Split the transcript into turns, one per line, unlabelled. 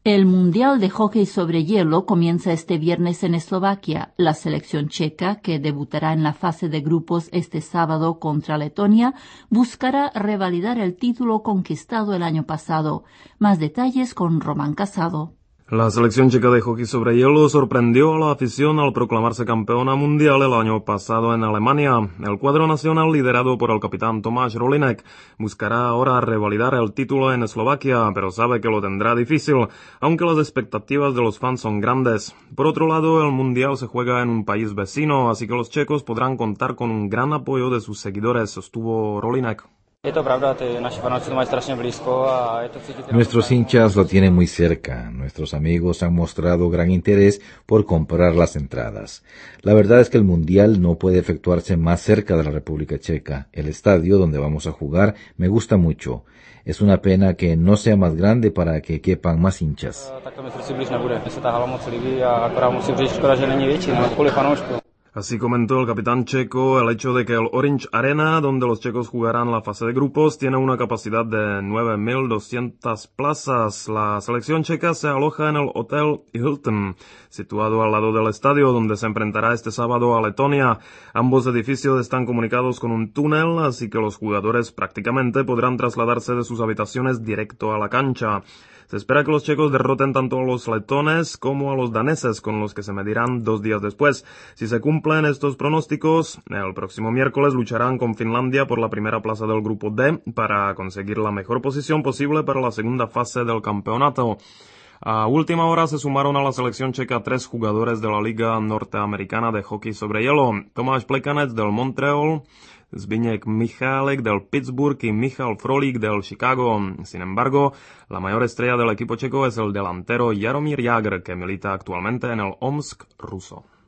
El Mundial de Hockey sobre Hielo comienza este viernes en Eslovaquia. La selección checa, que debutará en la fase de grupos este sábado contra Letonia, buscará revalidar el título conquistado el año pasado. Más detalles con Román Casado.
La selección checa de hockey sobre hielo sorprendió a la afición al proclamarse campeona mundial el año pasado en Alemania. El cuadro nacional, liderado por el capitán Tomáš Rolinek, buscará ahora revalidar el título en Eslovaquia, pero sabe que lo tendrá difícil, aunque las expectativas de los fans son grandes. Por otro lado, el mundial se juega en un país vecino, así que los checos podrán contar con un gran apoyo de sus seguidores, sostuvo Rolinek.
Nuestros hinchas lo tienen muy cerca. Nuestros amigos han mostrado gran interés por comprar las entradas. La verdad es que el Mundial no puede efectuarse más cerca de la República Checa. El estadio donde vamos a jugar me gusta mucho. Es una pena que no sea más grande para que quepan más hinchas.
Así comentó el capitán checo el hecho de que el Orange Arena, donde los checos jugarán la fase de grupos, tiene una capacidad de 9.200 plazas. La selección checa se aloja en el Hotel Hilton, situado al lado del estadio, donde se enfrentará este sábado a Letonia. Ambos edificios están comunicados con un túnel, así que los jugadores prácticamente podrán trasladarse de sus habitaciones directo a la cancha. Se espera que los checos derroten tanto a los letones como a los daneses, con los que se medirán 2 días después. Si se cumplen estos pronósticos, el próximo miércoles lucharán con Finlandia por la primera plaza del grupo D para conseguir la mejor posición posible para la segunda fase del campeonato. A última hora se sumaron a la selección checa 3 jugadores de la Liga Norteamericana de Hockey sobre Hielo: Tomáš Plekanec del Montreal, Zbigněk Michálek del Pittsburgh y Michal Frolik del Chicago. Sin embargo, la mayor estrella del equipo checo es el delantero Jaromír Jágr, que milita actualmente en el Omsk ruso.